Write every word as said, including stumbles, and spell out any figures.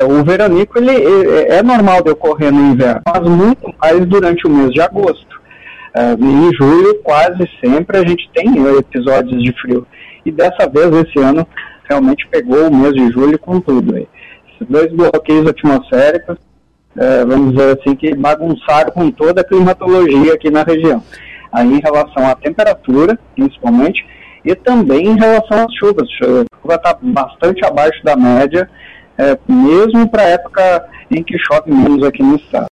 O veranico ele, ele, é normal de ocorrer no inverno, mas muito mais durante o mês de agosto. Uh, em julho, quase sempre, a gente tem episódios de frio. E dessa vez, esse ano, realmente pegou o mês de julho com tudo. Aí. Esses dois bloqueios atmosféricos, uh, vamos dizer assim, que bagunçaram com toda a climatologia aqui na região. Aí em relação à temperatura, principalmente, e também em relação às chuvas. A chuva está bastante abaixo da média, é, mesmo para a época em que chove menos aqui no estado.